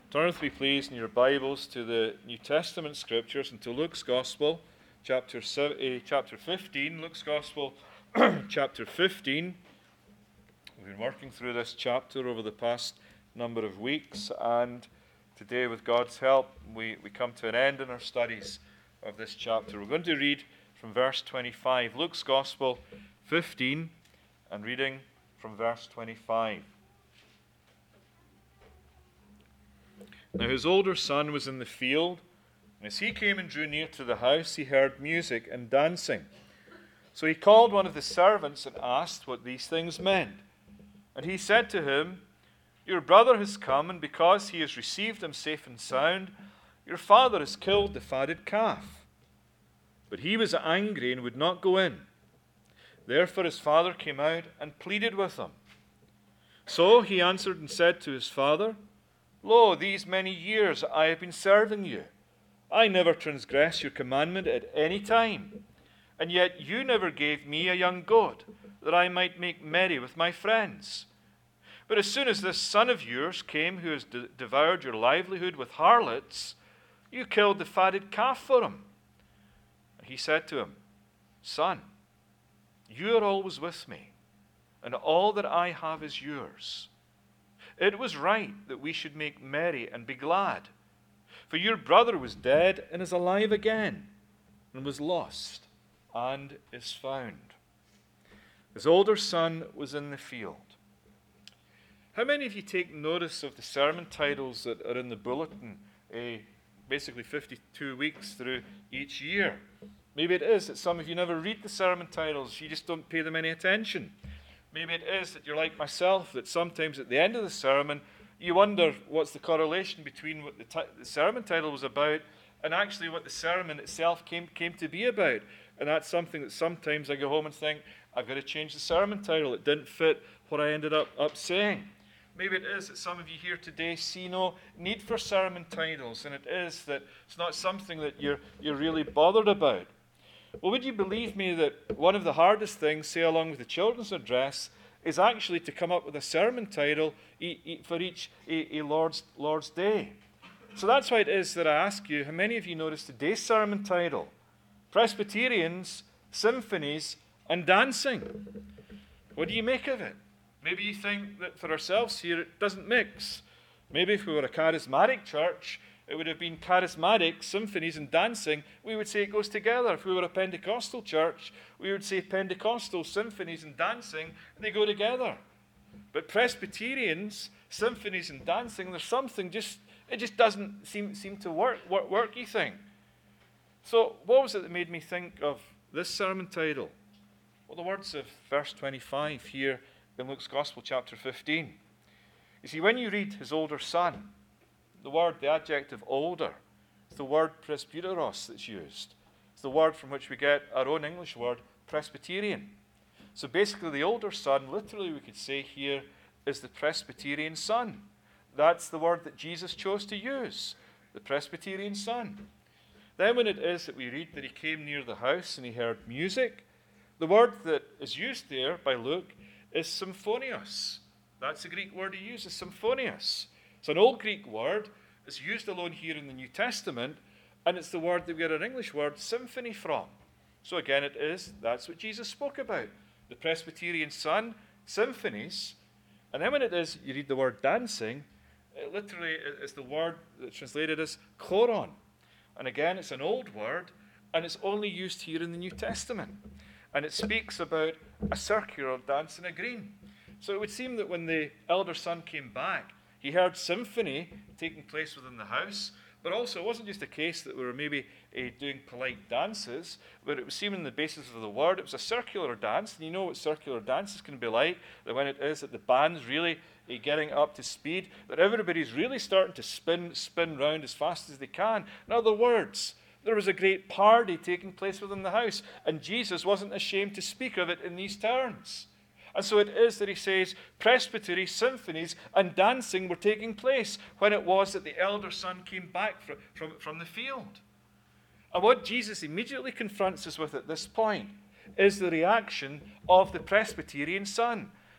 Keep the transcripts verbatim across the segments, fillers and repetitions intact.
Turn with me, please, in your Bibles to the New Testament Scriptures and to Luke's Gospel, chapter seven, uh, chapter fifteen. Luke's Gospel, chapter fifteen. We've been working through this chapter over the past number of weeks, and today, with God's help, we, we come to an end in our studies of this chapter. We're going to read from verse twenty-five. Luke's Gospel, fifteen, and reading from verse twenty-five. Now his older son was in the field, and as he came and drew near to the house, he heard music and dancing. So he called one of the servants and asked what these things meant. And he said to him, "Your brother has come, and because he has received him safe and sound, your father has killed the fatted calf." But he was angry and would not go in. Therefore his father came out and pleaded with him. So he answered and said to his father, "Lo, these many years I have been serving you. I never transgressed your commandment at any time. And yet you never gave me a young goat, that I might make merry with my friends. But as soon as this son of yours came, who has de- devoured your livelihood with harlots, you killed the fatted calf for him." And he said to him, "Son, you are always with me, and all that I have is yours. It was right that we should make merry and be glad. For your brother was dead and is alive again, and was lost and is found." His older son was in the field. How many of you take notice of the sermon titles that are in the bulletin, uh, basically fifty-two weeks through each year? Maybe it is that some of you never read the sermon titles, you just don't pay them any attention. Maybe it is that you're like myself, that sometimes at the end of the sermon, you wonder what's the correlation between what the, t- the sermon title was about and actually what the sermon itself came, came to be about. And that's something that sometimes I go home and think, I've got to change the sermon title. It didn't fit what I ended up, up saying. Maybe it is that some of you here today see no need for sermon titles, and it is that it's not something that you're, you're really bothered about. Well, would you believe me that one of the hardest things, say along with the children's address, is actually to come up with a sermon title for each a, a Lord's, Lord's Day? So that's why it is that I ask you, how many of you noticed today's sermon title? Presbyterians, Symphonies, and Dancing. What do you make of it? Maybe you think that for ourselves here it doesn't mix. Maybe if we were a charismatic church, it would have been charismatic, symphonies, and dancing. We would say it goes together. If we were a Pentecostal church, we would say Pentecostal, symphonies, and dancing, and they go together. But Presbyterians, symphonies, and dancing, there's something just, it just doesn't seem, seem to work, work, work, you think. So what was it that made me think of this sermon title? Well, the words of verse twenty-five here in Luke's Gospel, chapter fifteen. You see, when you read his older son, the word, the adjective older, is the word presbyteros that's used. It's the word from which we get our own English word, Presbyterian. So basically, the older son, literally we could say here, is the Presbyterian son. That's the word that Jesus chose to use, the Presbyterian son. Then when it is that we read that he came near the house and he heard music, the word that is used there by Luke is symphonios. That's the Greek word he uses, symphonios. It's an old Greek word. It's used alone here in the New Testament, and it's the word that we get our English word symphony from. So again, it is, that's what Jesus spoke about. The Presbyterian son, symphonies. And then when it is, you read the word dancing, it literally is the word that's translated as choron. And again, it's an old word, and it's only used here in the New Testament. And it speaks about a circular dance in a green. So it would seem that when the elder son came back, he heard symphony taking place within the house, but also it wasn't just a case that we were maybe uh, doing polite dances, but it was seen in the basis of the word, it was a circular dance, and you know what circular dances can be like, that when it is that the band's really uh, getting up to speed, that everybody's really starting to spin, spin round as fast as they can. In other words, there was a great party taking place within the house, and Jesus wasn't ashamed to speak of it in these terms. And so it is that he says presbytery, symphonies, and dancing were taking place when it was that the elder son came back from, from, from the field. And what Jesus immediately confronts us with at this point is the reaction of the Presbyterian son.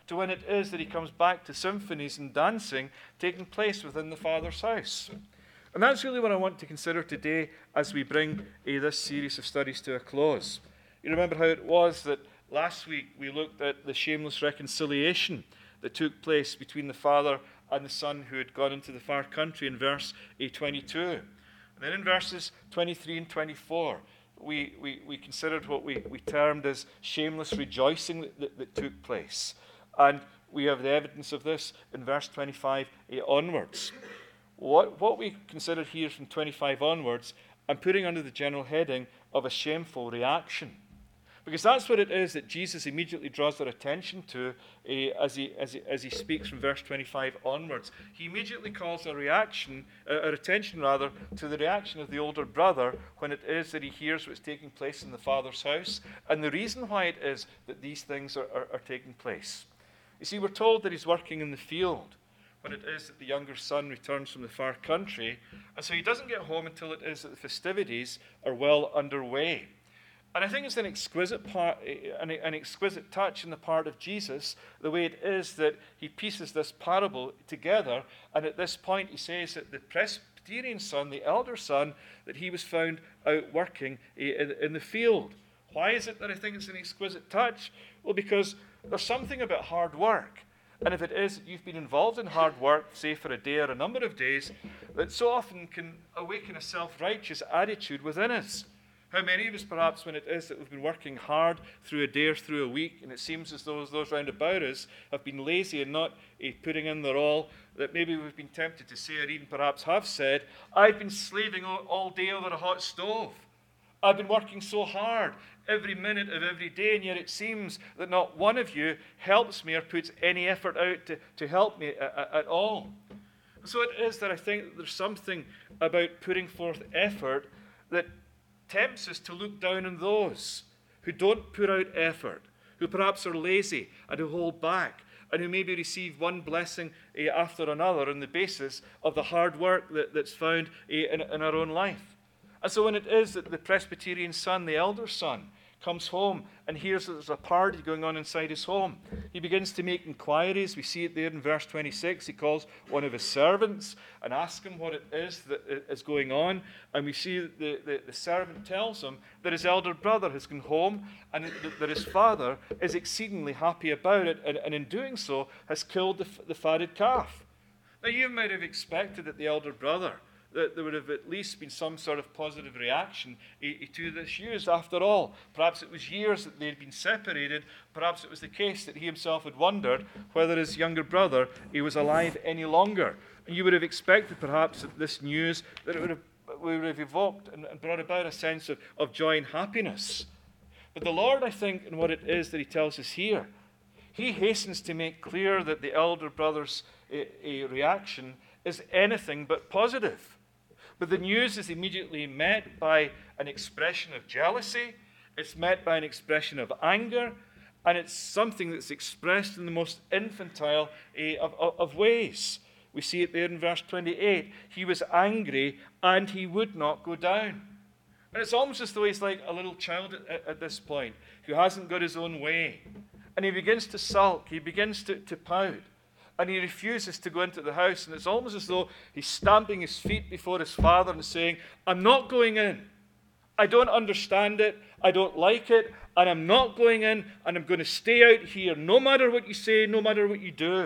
to when it is that he comes back to symphonies and dancing taking place within the Father's house. And that's really what I want to consider today as we bring uh, this series of studies to a close. You remember how it was that last week we looked at the shameless reconciliation that took place between the Father and the Son who had gone into the far country in verse uh, twenty-two. And then in verses twenty-three and twenty-four, we, we, we considered what we, we termed as shameless rejoicing that, that, that took place. And we have the evidence of this in verse twenty-five uh, onwards. What, what we considered here from twenty-five onwards, I'm putting under the general heading of a shameful reaction. Because that's what it is that Jesus immediately draws our attention to uh, as, he, as, he, as he speaks from verse twenty-five onwards. He immediately calls our reaction, uh, our attention rather, to the reaction of the older brother when it is that he hears what's taking place in the Father's house, and the reason why it is that these things are, are, are taking place. You see, we're told that he's working in the field when it is that the younger son returns from the far country, and so he doesn't get home until it is that the festivities are well underway. And I think it's an exquisite part, an, an exquisite touch in the part of Jesus, the way it is that he pieces this parable together, and at this point he says that the Presbyterian son, the elder son, that he was found out working in, in the field. Why is it that I think it's an exquisite touch? Well, because there's something about hard work. And if it is that you've been involved in hard work, say for a day or a number of days, that so often can awaken a self-righteous attitude within us. How many of us, perhaps, when it is that we've been working hard through a day or through a week, and it seems as though those round about us have been lazy and not uh, putting in their all, that maybe we've been tempted to say, or even perhaps have said, I've been slaving all, all day over a hot stove. I've been working so hard every minute of every day, and yet it seems that not one of you helps me or puts any effort out to, to help me at, at all. So it is that I think that there's something about putting forth effort that tempts us to look down on those who don't put out effort, who perhaps are lazy and who hold back, and who maybe receive one blessing uh, after another on the basis of the hard work that, that's found uh, in, in our own life. And so when it is that the Presbyterian son, the elder son, comes home and hears that there's a party going on inside his home, he begins to make inquiries. We see it there in verse twenty-six. He calls one of his servants and asks him what it is that is going on. And we see that the, the, the servant tells him that his elder brother has gone home and that his father is exceedingly happy about it, and, and in doing so has killed the, the fatted calf. Now you might have expected that the elder brother, that there would have at least been some sort of positive reaction to this news. After all, perhaps it was years that they had been separated. Perhaps it was the case that he himself had wondered whether his younger brother he was alive any longer. And you would have expected perhaps that this news, that it would have, would have evoked and, and brought about a sense of, of joy and happiness. But the Lord, I think, in what it is that he tells us here, he hastens to make clear that the elder brother's a, a reaction is anything but positive. But the news is immediately met by an expression of jealousy, it's met by an expression of anger, and it's something that's expressed in the most infantile uh, of, of, of ways. We see it there in verse twenty-eight. He was angry and he would not go down. And it's almost as though he's like a little child at, at this point who hasn't got his own way. And he begins to sulk, he begins to, to pout. And he refuses to go into the house. And it's almost as though he's stamping his feet before his father and saying, I'm not going in. I don't understand it. I don't like it. And I'm not going in. And I'm going to stay out here no matter what you say, no matter what you do.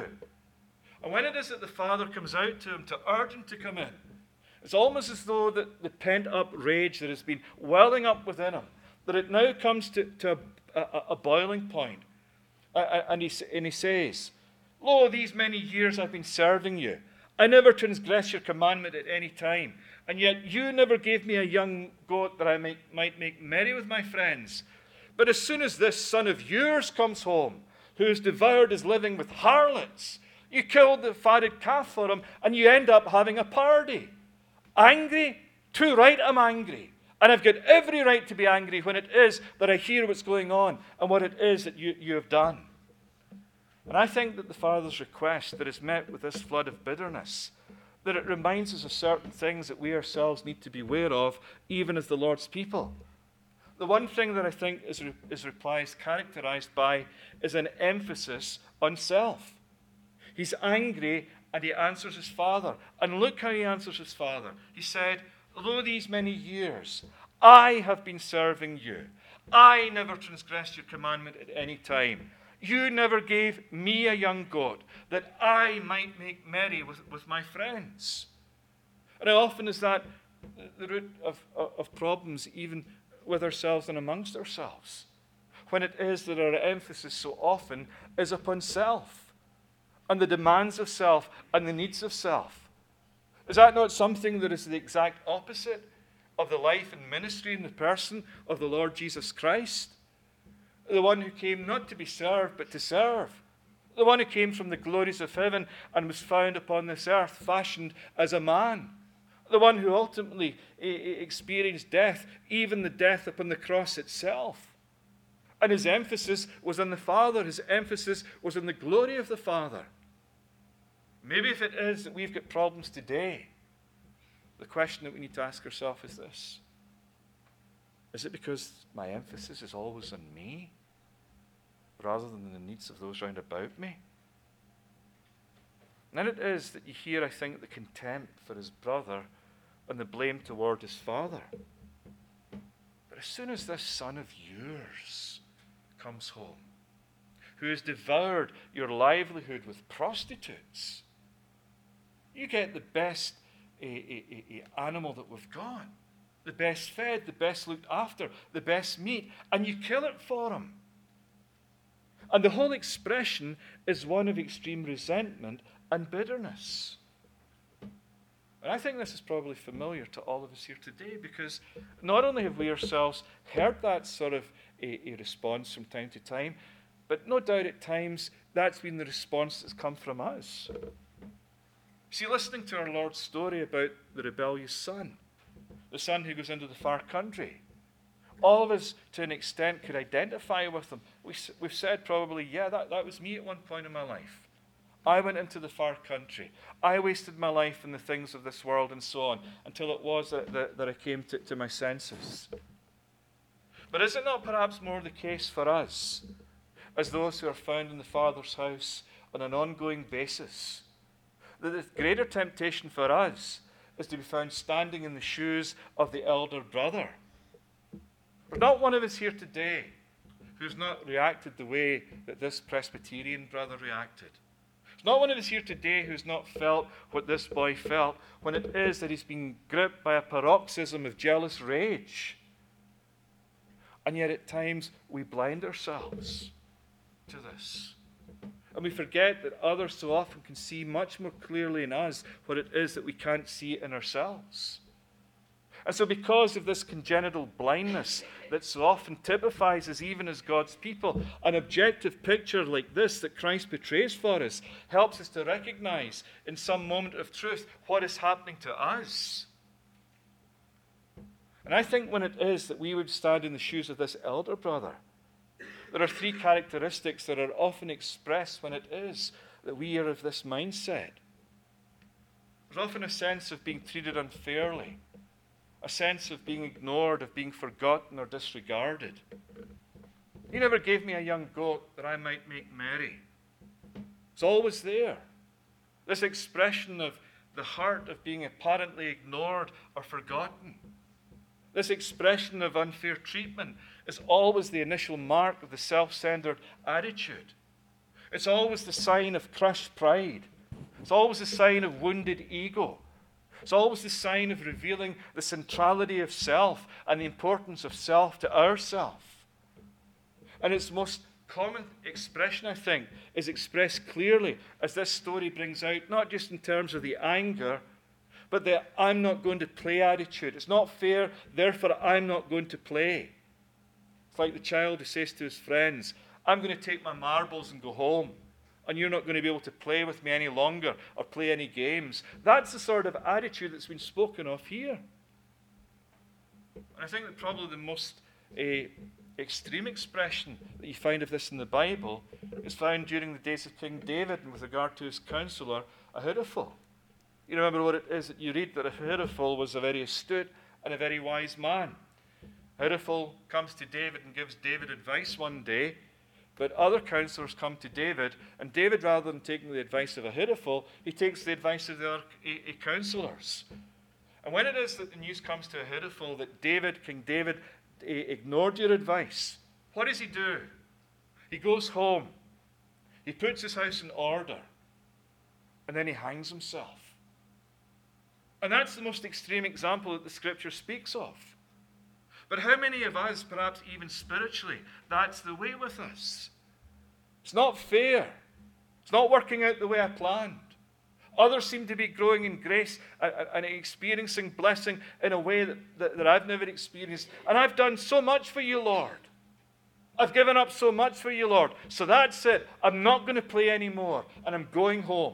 And when it is that the father comes out to him to urge him to come in, it's almost as though that the pent-up rage that has been welling up within him, that it now comes to, to a, a, a boiling point. And he, and he says, Lo, these many years I've been serving you. I never transgressed your commandment at any time. And yet you never gave me a young goat that I might, might make merry with my friends. But as soon as this son of yours comes home, who has devoured his living with harlots, you killed the fatted calf for him, and you end up having a party. Angry? Too right I'm angry. And I've got every right to be angry when it is that I hear what's going on and what it is that you, you have done. And I think that the Father's request that is met with this flood of bitterness, that it reminds us of certain things that we ourselves need to be aware of, even as the Lord's people. the one thing that I think his, re- his reply is characterized by is an emphasis on self. He's angry and he answers his father. And look how he answers his father. He said, "Although these many years I have been serving you, I never transgressed your commandment at any time. You never gave me a young goat that I might make merry with, with my friends." And how often is that the root of, of, of problems, even with ourselves and amongst ourselves? When it is that our emphasis so often is upon self and the demands of self and the needs of self. Is that not something that is the exact opposite of the life and ministry and the person of the Lord Jesus Christ? The one who came not to be served, but to serve. The one who came from the glories of heaven and was found upon this earth, fashioned as a man. The one who ultimately experienced death, even the death upon the cross itself. And his emphasis was on the Father. His emphasis was on the glory of the Father. Maybe if it is that we've got problems today, the question that we need to ask ourselves is this: is it because my emphasis is always on me, rather than the needs of those round about me? And then it is that you hear, I think, the contempt for his brother and the blame toward his father. But as soon as this son of yours comes home, who has devoured your livelihood with prostitutes, you get the best a, a, a animal that we've got, the best fed, the best looked after, the best meat, and you kill it for him. And the whole expression is one of extreme resentment and bitterness. And I think this is probably familiar to all of us here today, because not only have we ourselves heard that sort of a, a response from time to time, but no doubt at times that's been the response that's come from us. See, listening to our Lord's story about the rebellious son, the son who goes into the far country, all of us, to an extent, could identify with him. We, we've said probably, yeah, that, that was me at one point in my life. I went into the far country. I wasted my life in the things of this world and so on, until it was that, that, that I came to, to my senses. But is it not perhaps more the case for us, as those who are found in the Father's house on an ongoing basis, that the greater temptation for us is to be found standing in the shoes of the elder brother? There's not one of us here today who's not reacted the way that this Presbyterian brother reacted. There's not one of us here today who's not felt what this boy felt when it is that he's been gripped by a paroxysm of jealous rage. And yet at times we blind ourselves to this. And we forget that others so often can see much more clearly in us what it is that we can't see in ourselves. And so because of this congenital blindness that so often typifies us even as God's people, an objective picture like this that Christ portrays for us helps us to recognize in some moment of truth what is happening to us. And I think when it is that we would stand in the shoes of this elder brother, there are three characteristics that are often expressed when it is that we are of this mindset. There's often a sense of being treated unfairly, a sense of being ignored, of being forgotten or disregarded. He never gave me a young goat that I might make merry. It's always there. This expression of the heart of being apparently ignored or forgotten. This expression of unfair treatment is always the initial mark of the self-centered attitude. It's always the sign of crushed pride. It's always a sign of wounded ego. It's always the sign of revealing the centrality of self and the importance of self to ourself. And its most common expression, I think, is expressed clearly as this story brings out, not just in terms of the anger, but the I'm not going to play attitude. It's not fair, therefore I'm not going to play. It's like the child who says to his friends, I'm going to take my marbles and go home, and you're not going to be able to play with me any longer or play any games. That's the sort of attitude that's been spoken of here. And I think that probably the most uh, extreme expression that you find of this in the Bible is found during the days of King David and with regard to his counselor, Ahithophel. You remember what it is that you read, that Ahithophel was a very astute and a very wise man. Ahithophel comes to David and gives David advice one day, but other counselors come to David, and David, rather than taking the advice of Ahithophel, he takes the advice of the other counselors. And when it is that the news comes to Ahithophel that David, King David, ignored your advice, what does he do? He goes home, he puts his house in order, and then he hangs himself. And that's the most extreme example that the Scripture speaks of. But how many of us, perhaps even spiritually, that's the way with us? It's not fair. It's not working out the way I planned. Others seem to be growing in grace and experiencing blessing in a way that, that, that I've never experienced. And I've done so much for you, Lord. I've given up so much for you, Lord. So that's it. I'm not going to play anymore, and I'm going home.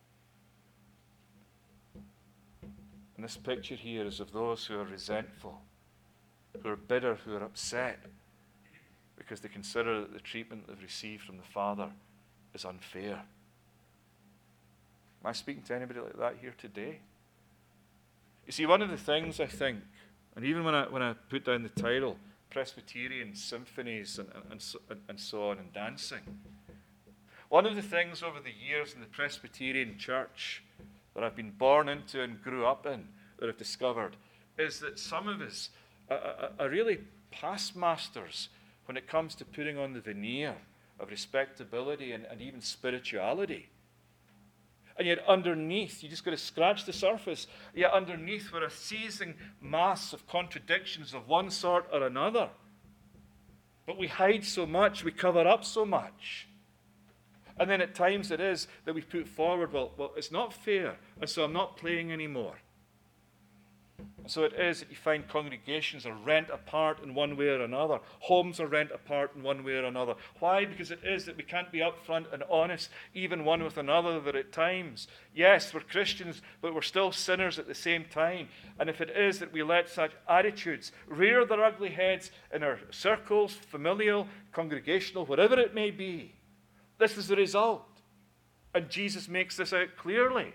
And this picture here is of those who are resentful, who are bitter, who are upset, because they consider that the treatment they've received from the Father is unfair. Am I speaking to anybody like that here today? You see, one of the things I think, and even when I when I put down the title, Presbyterian Symphonies and, and, and, so, and so on, and dancing, one of the things over the years in the Presbyterian Church that I've been born into and grew up in, that I've discovered, is that some of us are, are, are really past masters when it comes to putting on the veneer of respectability and, and even spirituality. And yet underneath, you just got to scratch the surface, yet underneath we're a seething mass of contradictions of one sort or another. But we hide so much, we cover up so much. And then at times it is that we put forward, well, well, it's not fair, and so I'm not playing anymore. And so it is that you find congregations are rent apart in one way or another. Homes are rent apart in one way or another. Why? Because it is that we can't be upfront and honest, even one with another, that at times, yes, we're Christians, but we're still sinners at the same time. And if it is that we let such attitudes rear their ugly heads in our circles, familial, congregational, whatever it may be, this is the result. And Jesus makes this out clearly.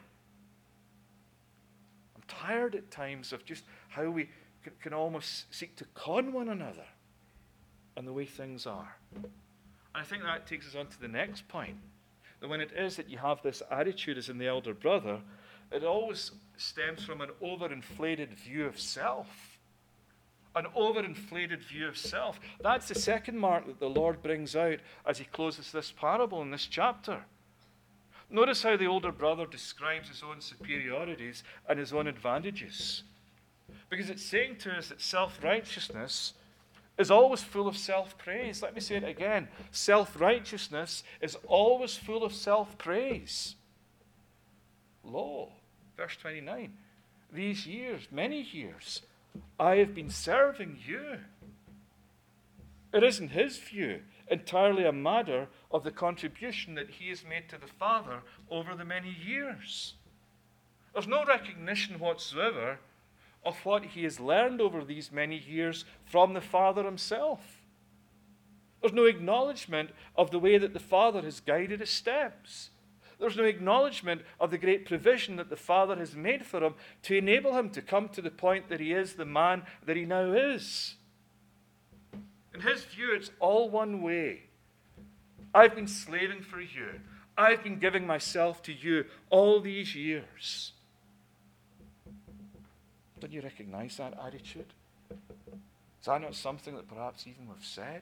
Tired at times of just how we can, can almost seek to con one another and the way things are. And I think that takes us on to the next point. That when it is that you have this attitude as in the elder brother, it always stems from an overinflated view of self. An overinflated view of self. That's the second mark that the Lord brings out as he closes this parable in this chapter. Notice how the older brother describes his own superiorities and his own advantages. Because it's saying to us that self-righteousness is always full of self-praise. Let me say it again. Self-righteousness is always full of self-praise. Lo, verse twenty-nine, these years, many years, I have been serving you. It isn't his view, entirely a matter of the contribution that he has made to the Father over the many years. There's no recognition whatsoever of what he has learned over these many years from the Father himself. There's no acknowledgement of the way that the Father has guided his steps. There's no acknowledgement of the great provision that the Father has made for him to enable him to come to the point that he is the man that he now is. In his view, it's all one way. I've been slaving for you. I've been giving myself to you all these years. Don't you recognize that attitude? Is that not something that perhaps even we've said?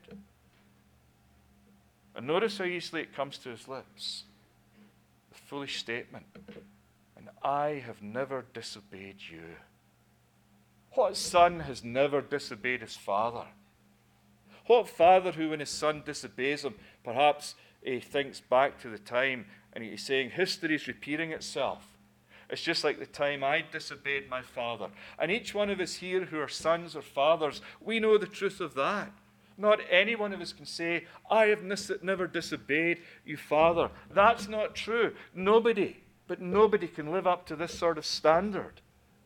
And notice how easily it comes to his lips. The foolish statement. And I have never disobeyed you. What son has never disobeyed his father? What father who, when his son disobeys him, perhaps he thinks back to the time and he's saying, history is repeating itself. It's just like the time I disobeyed my father. And each one of us here who are sons or fathers, we know the truth of that. Not any one of us can say, I have never disobeyed you, Father. That's not true. Nobody, but nobody can live up to this sort of standard.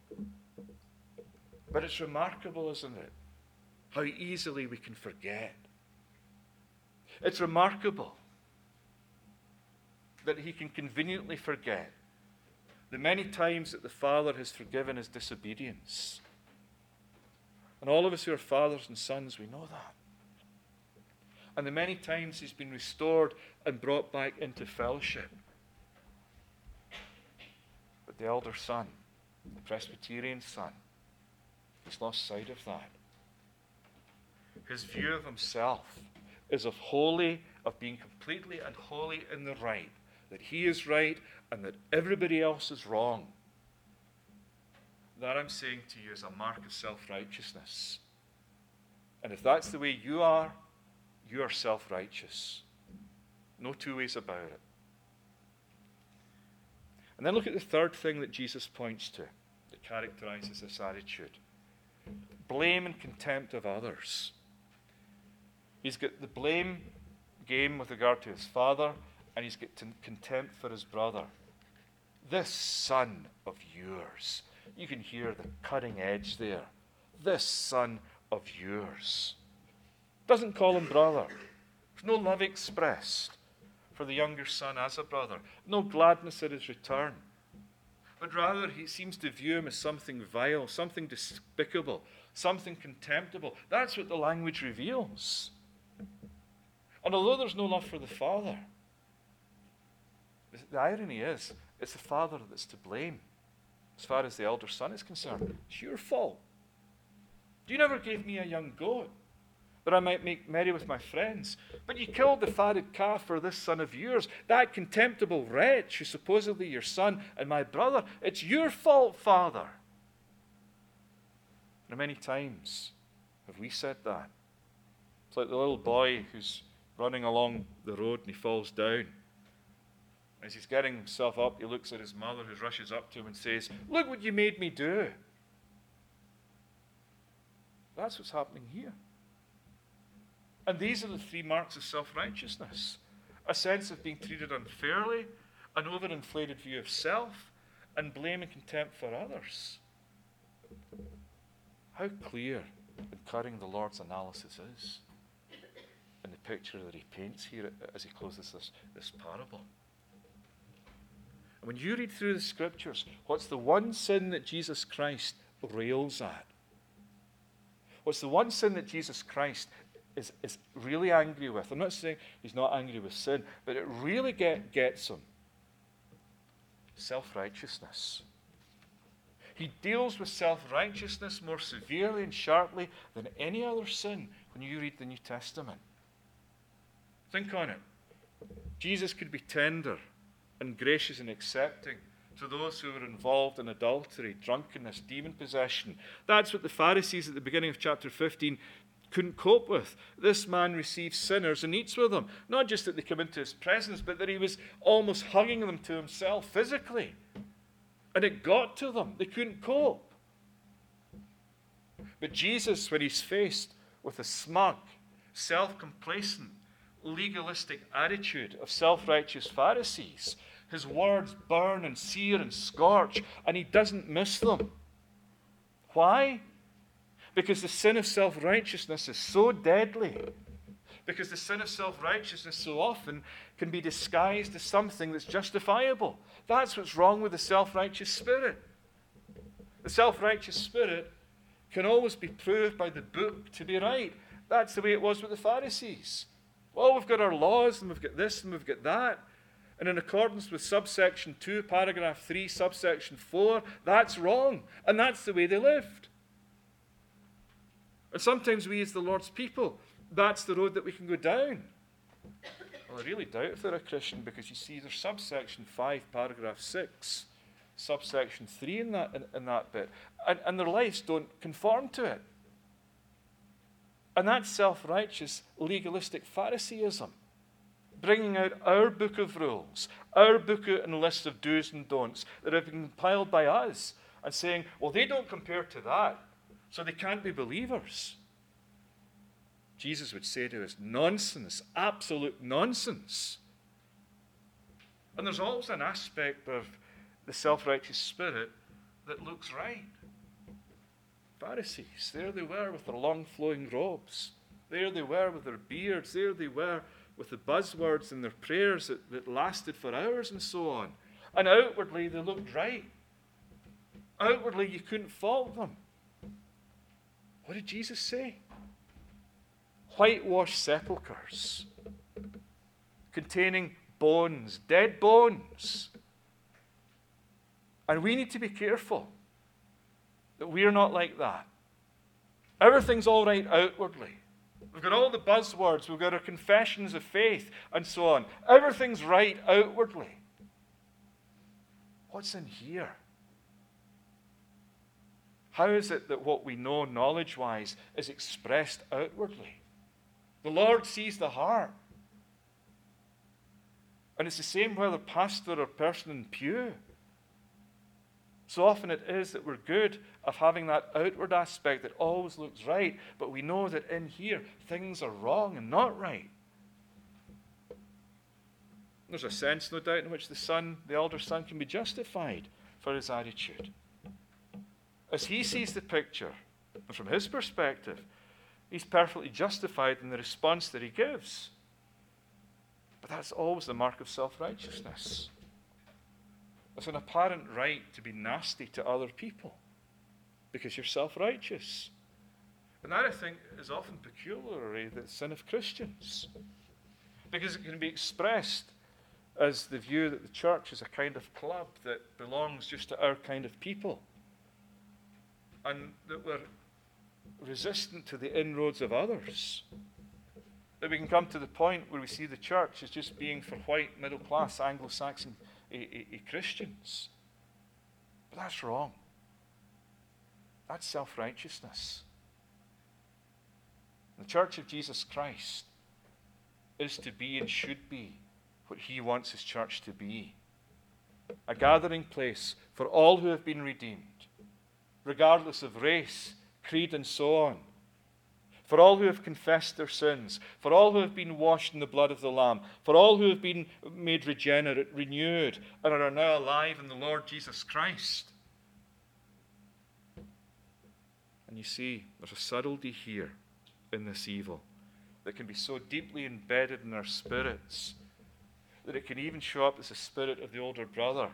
But it's remarkable, isn't it? How easily we can forget. It's remarkable that he can conveniently forget the many times that the Father has forgiven his disobedience. And all of us who are fathers and sons, we know that. And the many times he's been restored and brought back into fellowship. But the elder son, the Presbyterian son, he's lost sight of that. His view of himself is of wholly, of being completely and wholly in the right, that he is right and that everybody else is wrong. That, I'm saying to you, is a mark of self-righteousness. And if that's the way you are, you are self-righteous. No two ways about it. And then look at the third thing that Jesus points to that characterizes this attitude. Blame and contempt of others. He's got the blame game with regard to his father, and he's got contempt for his brother. This son of yours. You can hear the cutting edge there. This son of yours. Doesn't call him brother. There's no love expressed for the younger son as a brother. No gladness at his return. But rather he seems to view him as something vile, something despicable, something contemptible. That's what the language reveals. And although there's no love for the father, the irony is, it's the father that's to blame. As far as the elder son is concerned, it's your fault. You never gave me a young goat that I might make merry with my friends, but you killed the fatted calf for this son of yours, that contemptible wretch who's supposedly your son and my brother. It's your fault, Father. And many times have we said that. It's like the little boy who's running along the road and he falls down. As he's getting himself up, he looks at his mother, who rushes up to him and says, "Look what you made me do." That's what's happening here. And these are the three marks of self-righteousness. A sense of being treated unfairly, an overinflated view of self, and blame and contempt for others. How clear and cutting the Lord's analysis is in the picture that he paints here as he closes this, this parable. And when you read through the scriptures, what's the one sin that Jesus Christ rails at? What's the one sin that Jesus Christ is, is really angry with? I'm not saying he's not angry with sin, but it really get, gets him. Self-righteousness. He deals with self-righteousness more severely and sharply than any other sin when you read the New Testament. Think on it. Jesus could be tender and gracious and accepting to those who were involved in adultery, drunkenness, demon possession. That's what the Pharisees at the beginning of chapter fifteen couldn't cope with. This man receives sinners and eats with them. Not just that they come into his presence, but that he was almost hugging them to himself physically. And it got to them. They couldn't cope. But Jesus, when he's faced with a smug, self-complacent, legalistic attitude of self-righteous Pharisees, his words burn and sear and scorch, and he doesn't miss them. Why? Because the sin of self-righteousness is so deadly. Because the sin of self-righteousness so often can be disguised as something that's justifiable. That's what's wrong with the self-righteous spirit. The self-righteous spirit can always be proved by the book to be right. That's the way it was with the Pharisees. Well, we've got our laws, and we've got this, and we've got that. And in accordance with subsection two, paragraph three, subsection four, that's wrong. And that's the way they lived. And sometimes we as the Lord's people, that's the road that we can go down. Well, I really doubt if they're a Christian, because you see there's subsection five, paragraph six, subsection three in that, in, in that bit. And, and their lives don't conform to it. And that's self-righteous, legalistic Phariseeism. Bringing out our book of rules, our book and list of do's and don'ts that have been compiled by us, and saying, well, they don't compare to that, so they can't be believers. Jesus would say to us, nonsense, absolute nonsense. And there's always an aspect of the self-righteous spirit that looks right. Pharisees, there they were with their long flowing robes. There they were with their beards. There they were with the buzzwords and their prayers that, that lasted for hours and so on. And outwardly they looked right. Outwardly you couldn't fault them. What did Jesus say? Whitewashed sepulchres containing bones, dead bones. And we need to be careful that we're not like that. Everything's all right outwardly. We've got all the buzzwords, we've got our confessions of faith, and so on. Everything's right outwardly. What's in here? How is it that what we know knowledge-wise is expressed outwardly? The Lord sees the heart. And it's the same whether pastor or person in pew. So often it is that we're good of having that outward aspect that always looks right, but we know that in here things are wrong and not right. There's a sense, no doubt, in which the son, the elder son, can be justified for his attitude. As he sees the picture, and from his perspective, he's perfectly justified in the response that he gives. But that's always the mark of self-righteousness. It's an apparent right to be nasty to other people because you're self-righteous. And that, I think, is often peculiarly the sin of Christians, because it can be expressed as the view that the church is a kind of club that belongs just to our kind of people, and that we're resistant to the inroads of others. That we can come to the point where we see the church as just being for white, middle-class, Anglo-Saxon a, a, a Christians. But that's wrong. That's self-righteousness. The Church of Jesus Christ is to be and should be what he wants his church to be. A gathering place for all who have been redeemed, regardless of race, creed, and so on. For all who have confessed their sins, for all who have been washed in the blood of the Lamb, for all who have been made regenerate, renewed, and are now alive in the Lord Jesus Christ. And you see, there's a subtlety here in this evil that can be so deeply embedded in our spirits that it can even show up as a spirit of the older brother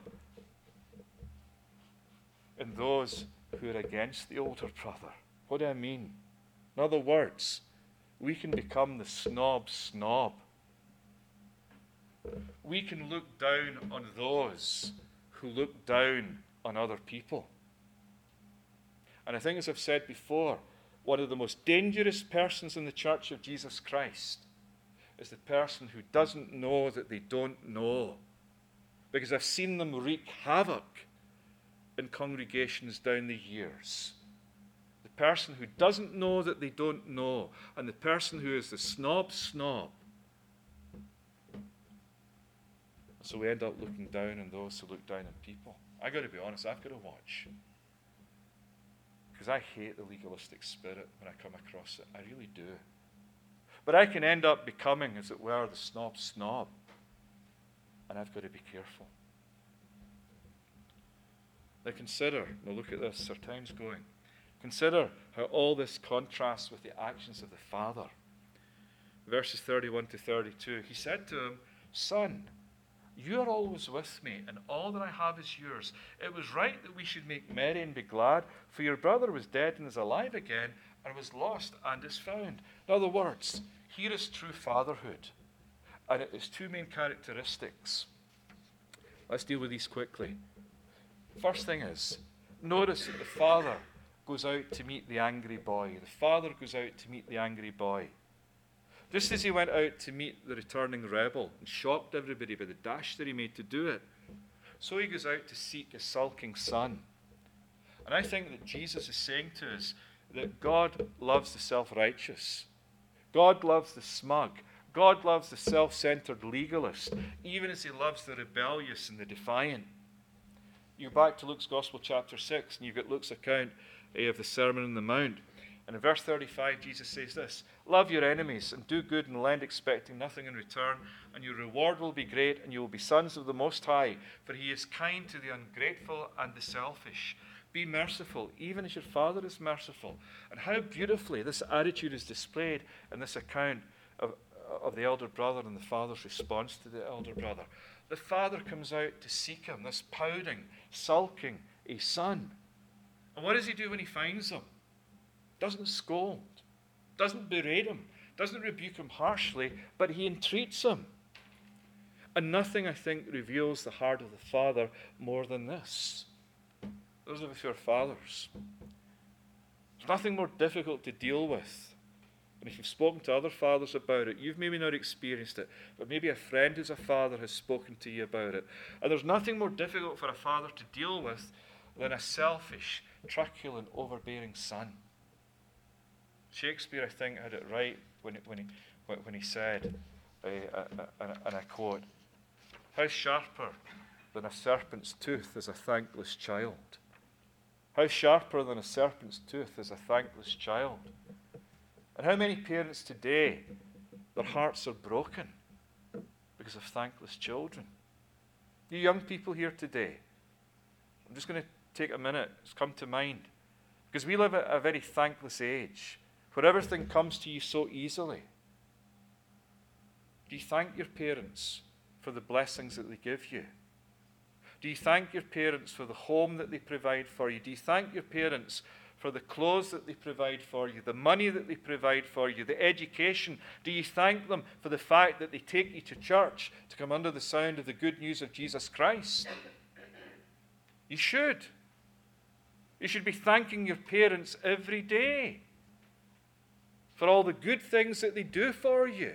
in those who are against the older brother. What do I mean? In other words, we can become the snob snob. We can look down on those who look down on other people. And I think, as I've said before, one of the most dangerous persons in the Church of Jesus Christ is the person who doesn't know that they don't know. Because I've seen them wreak havoc in congregations down the years. The person who doesn't know that they don't know, and the person who is the snob snob. So we end up looking down on those who look down on people. I've got to be honest, I've got to watch. Because I hate the legalistic spirit when I come across it. I really do. But I can end up becoming, as it were, the snob snob. And I've got to be careful. Now consider, now look at this, our time's going. Consider how all this contrasts with the actions of the Father. Verses thirty-one to thirty-two. He said to him, "Son, you are always with me, and all that I have is yours. It was right that we should make merry and be glad, for your brother was dead and is alive again, and was lost and is found." In other words, here is true fatherhood, and it is two main characteristics. Let's deal with these quickly. First thing is, notice that the father goes out to meet the angry boy. The father goes out to meet the angry boy. Just as he went out to meet the returning rebel and shocked everybody by the dash that he made to do it, so he goes out to seek a sulking son. And I think that Jesus is saying to us that God loves the self-righteous. God loves the smug. God loves the self-centered legalist, even as he loves the rebellious and the defiant. You go back to Luke's Gospel chapter six, and you've got Luke's account eh, of the Sermon on the Mount. And in verse thirty-five, Jesus says this: "Love your enemies and do good and lend, expecting nothing in return, and your reward will be great, and you will be sons of the Most High, for he is kind to the ungrateful and the selfish. Be merciful, even as your Father is merciful." And how beautifully this attitude is displayed in this account of, of the elder brother and the father's response to the elder brother. The father comes out to seek him, this pouting, sulking a son. And what does he do when he finds him? doesn't scold, doesn't berate him, doesn't rebuke him harshly, but he entreats him. And nothing, I think, reveals the heart of the Father more than this. Those of us who are fathers, there's nothing more difficult to deal with. And if you've spoken to other fathers about it, you've maybe not experienced it, but maybe a friend who's a father has spoken to you about it. And there's nothing more difficult for a father to deal with than a selfish, truculent, overbearing son. Shakespeare, I think, had it right when, it, when, he, when he said, uh, uh, uh, and I quote, "How sharper than a serpent's tooth is a thankless child." How sharper than a serpent's tooth is a thankless child. And how many parents today, their hearts are broken because of thankless children? You young people here today, I'm just going to take a minute, it's come to mind. Because we live at a very thankless age, where everything comes to you so easily. Do you thank your parents for the blessings that they give you? Do you thank your parents for the home that they provide for you? Do you thank your parents for the clothes that they provide for you, the money that they provide for you, the education? Do you thank them for the fact that they take you to church to come under the sound of the good news of Jesus Christ? You should. You should be thanking your parents every day for all the good things that they do for you.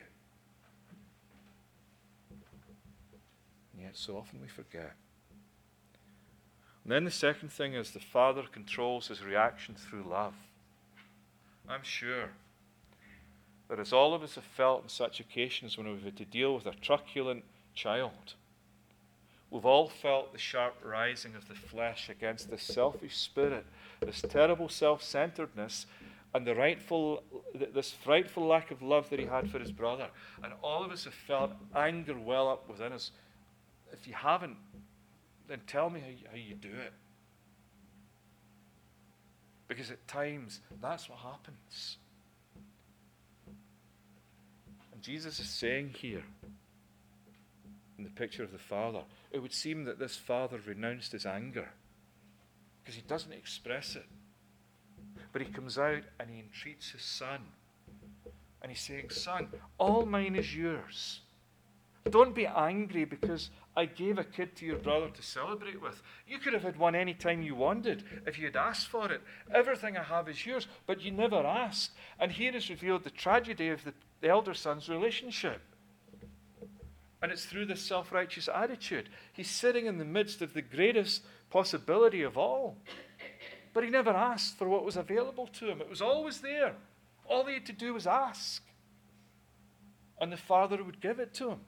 And yet so often we forget. And then the second thing is the father controls his reaction through love. I'm sure that as all of us have felt on such occasions when we've had to deal with a truculent child, we've all felt the sharp rising of the flesh against this selfish spirit, this terrible self-centeredness, and the rightful, this frightful lack of love that he had for his brother. And all of us have felt anger well up within us. If you haven't, then tell me how you, how you do it. Because at times, that's what happens. And Jesus is saying here, in the picture of the father, it would seem that this father renounced his anger, because he doesn't express it. But he comes out and he entreats his son. And he's saying, "Son, all mine is yours. Don't be angry because I gave a kid to your brother to celebrate with. You could have had one any time you wanted if you had asked for it. Everything I have is yours, but you never asked." And here is revealed the tragedy of the, the elder son's relationship. And it's through this self-righteous attitude. He's sitting in the midst of the greatest possibility of all. But he never asked for what was available to him. It was always there. All he had to do was ask. And the father would give it to him.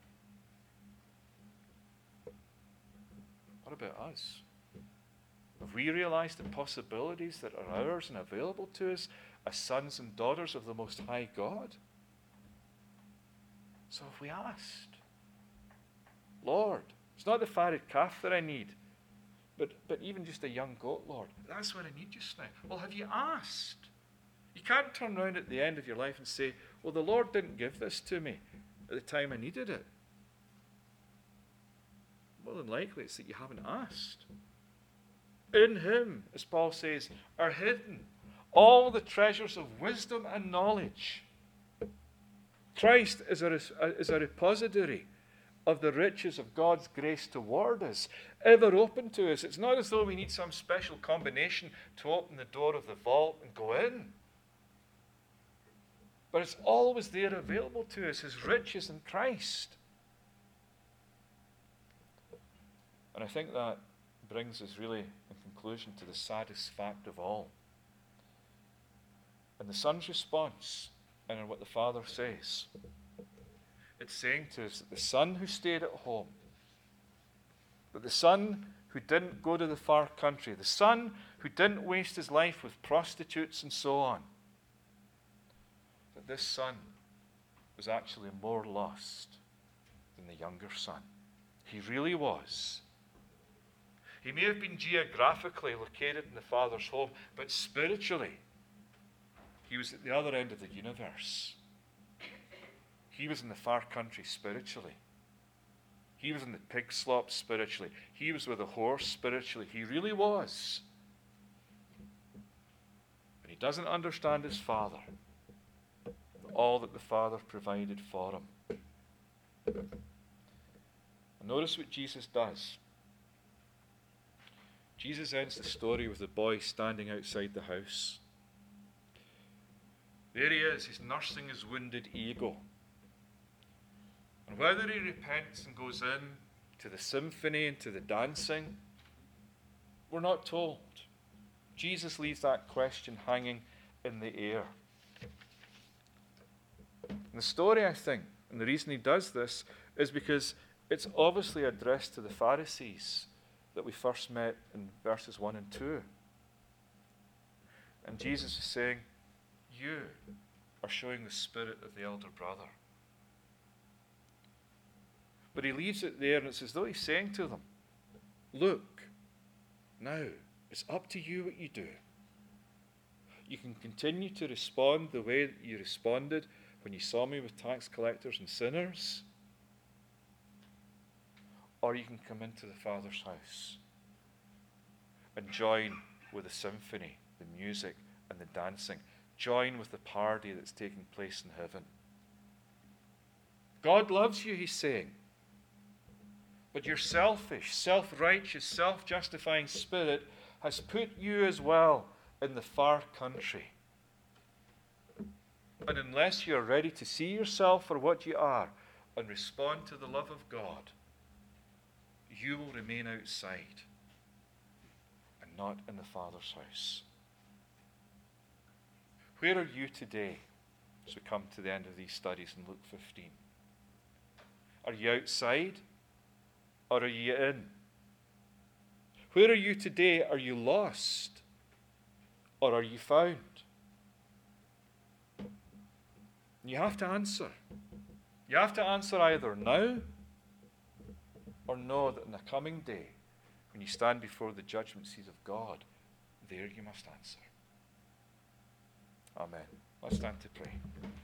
What about us? Have we realized the possibilities that are ours and available to us as sons and daughters of the Most High God? So have we asked? "Lord, it's not the fatted calf that I need, but, but even just a young goat, Lord. That's what I need just now." Well, have you asked? You can't turn around at the end of your life and say, "Well, the Lord didn't give this to me at the time I needed it." More than likely, it's that you haven't asked. In him, as Paul says, are hidden all the treasures of wisdom and knowledge. Christ is a, is a repository of the riches of God's grace toward us, ever open to us. It's not as though we need some special combination to open the door of the vault and go in. But it's always there available to us, his riches in Christ. And I think that brings us really, in conclusion, to the saddest fact of all. And the son's response, and in what the father says, it's saying to us that the son who stayed at home, that the son who didn't go to the far country, the son who didn't waste his life with prostitutes and so on, that this son was actually more lost than the younger son. He really was. He may have been geographically located in the father's home, but spiritually, he was at the other end of the universe. He was in the far country spiritually. He was in the pig slop spiritually. He was with a horse spiritually. He really was. But he doesn't understand his Father, all that the Father provided for him. And notice what Jesus does. Jesus ends the story with the boy standing outside the house. There he is, he's nursing his wounded ego. And whether he repents and goes in to the symphony and to the dancing, we're not told. Jesus leaves that question hanging in the air. And the story, I think, and the reason he does this, is because it's obviously addressed to the Pharisees that we first met in verses one and two. And Jesus is saying, you are showing the spirit of the elder brother. But he leaves it there, and it's as though he's saying to them, look, now, it's up to you what you do. You can continue to respond the way that you responded when you saw me with tax collectors and sinners, or you can come into the Father's house and join with the symphony, the music, and the dancing. Join with the party that's taking place in heaven. God loves you, he's saying. But your selfish, self-righteous, self-justifying spirit has put you as well in the far country. And unless you are ready to see yourself for what you are and respond to the love of God, you will remain outside and not in the Father's house. Where are you today as we come to the end of these studies in Luke fifteen? Are you outside or are you in? Where are you today? Are you lost or are you found? You have to answer. You have to answer either now or know that in the coming day, when you stand before the judgment seat of God, there you must answer. Amen. Let's stand to pray.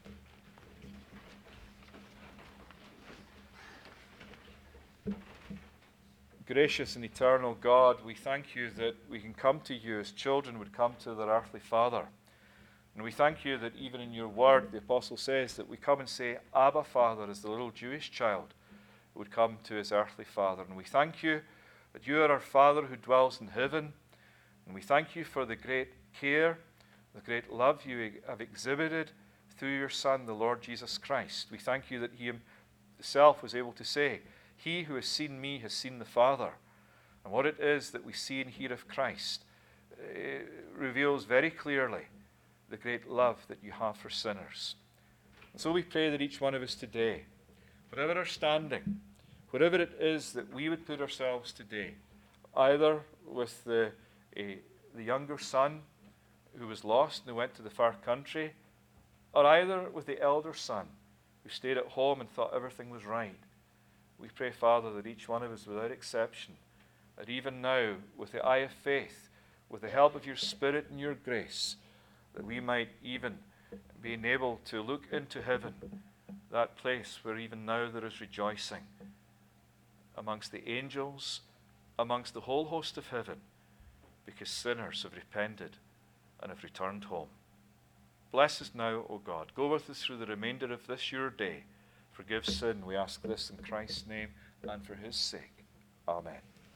Gracious and eternal God, we thank you that we can come to you as children would come to their earthly father. And we thank you that even in your word, the apostle says that we come and say, Abba, Father, as the little Jewish child would come to his earthly father. And we thank you that you are our Father who dwells in heaven. And we thank you for the great care, the great love you have exhibited through your Son, the Lord Jesus Christ. We thank you that he himself was able to say, he who has seen me has seen the Father. And what it is that we see and hear of Christ reveals very clearly the great love that you have for sinners. And so we pray that each one of us today, whatever our standing, whatever it is that we would put ourselves today, either with the, a, the younger son who was lost and who went to the far country, or either with the elder son who stayed at home and thought everything was right. We pray, Father, that each one of us, without exception, that even now, with the eye of faith, with the help of your Spirit and your grace, that we might even be able to look into heaven, that place where even now there is rejoicing amongst the angels, amongst the whole host of heaven, because sinners have repented and have returned home. Bless us now, O God. Go with us through the remainder of this your day. Forgive sin, we ask this in Christ's name and for his sake. Amen.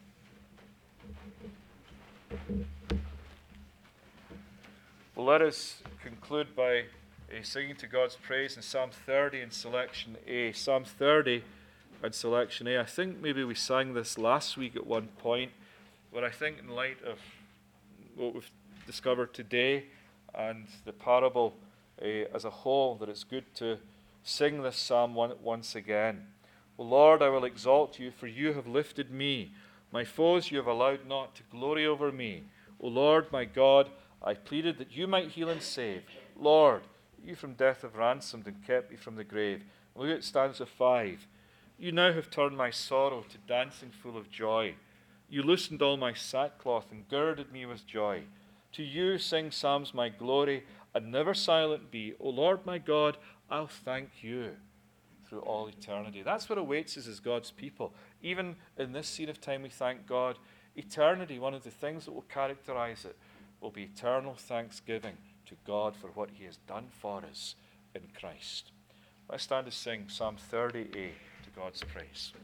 Well, let us conclude by uh, singing to God's praise in Psalm thirty in selection A. Psalm thirty and selection A. I think maybe we sang this last week at one point, but I think in light of what we've discovered today and the parable uh, as a whole, that it's good to sing this psalm one, once again. O Lord, I will exalt you, for you have lifted me. My foes you have allowed not to glory over me. O Lord, my God, I pleaded that you might heal and save. Lord, you from death have ransomed and kept me from the grave. Look at stanza five. You now have turned my sorrow to dancing full of joy. You loosened all my sackcloth and girded me with joy. To you sing psalms my glory, and never silent be. O Lord, my God, I'll thank you through all eternity. That's what awaits us as God's people. Even in this scene of time, we thank God. Eternity, one of the things that will characterize it, will be eternal thanksgiving to God for what he has done for us in Christ. Let's stand to sing Psalm thirty A to God's praise.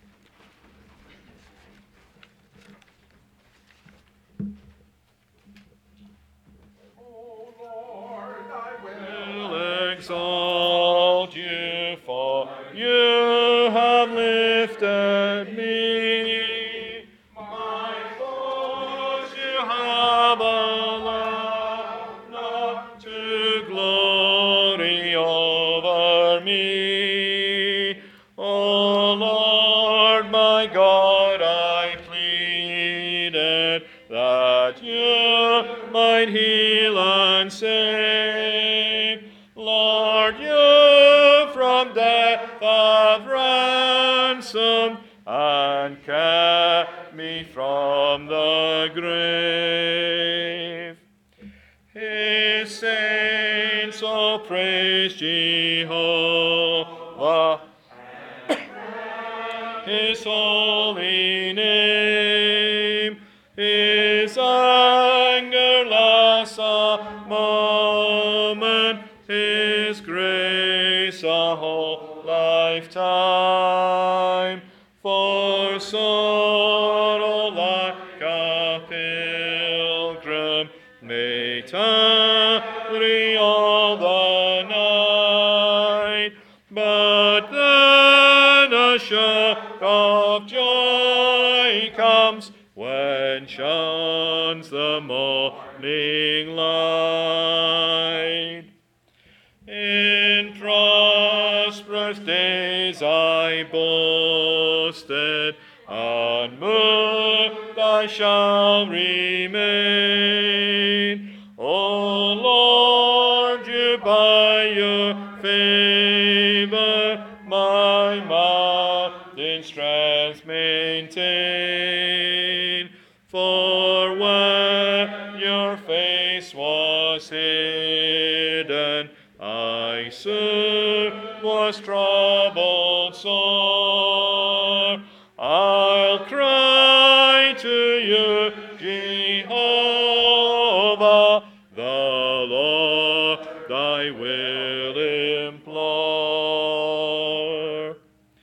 O Lord, I will Exalt you, for you have lifted me. My foes you have allowed not to glory over me. O Lord, my God, I pleaded that you might heal and save. Lord, you from death have ransomed and kept me from the grave. His saints all praise Jehovah, his holy name. His anger lasts a moment, his grace a whole lifetime. For sorrow like a pilgrim may tarry all the night, but then a shout of joy comes when shines the morning light. In prosperous days I boasted, unmoved I shall remain. O Lord, you by your favor my mouth in strength maintain. For when your face was hidden, I soon was troubled sore. I'll cry to you, Jehovah, the Lord I will implore.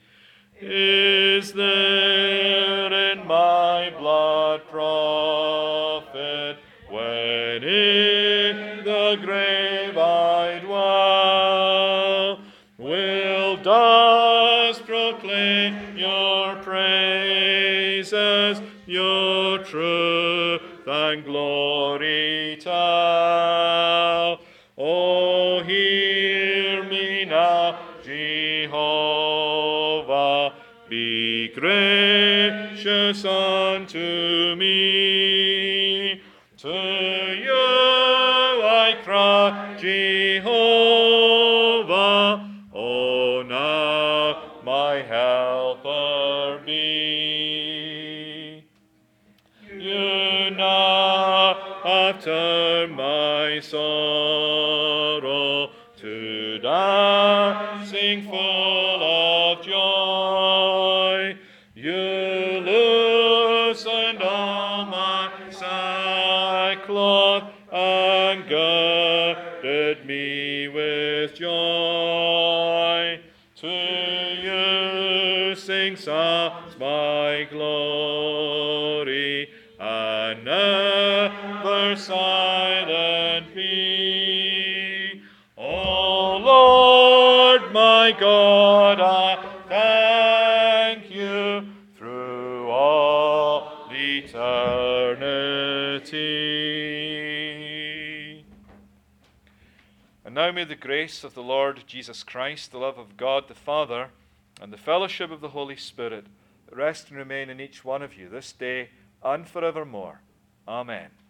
Is there in my blood profit when in the grave I dwell? Will dust proclaim your praises, your truth and glory tell? Oh, hear me now, Jehovah, be gracious unto me. To you I cry, Jehovah, oh, now my helper be. You now have turned my sorrow to dancing full of joy. You loosened all my sackcloth and girded me with joy. To you sing psalms my glory, and never silent be. O Lord, my God, I thank you through all eternity. And now may the grace of the Lord Jesus Christ, the love of God the Father, and the fellowship of the Holy Spirit rest and remain in each one of you this day and forevermore. Amen.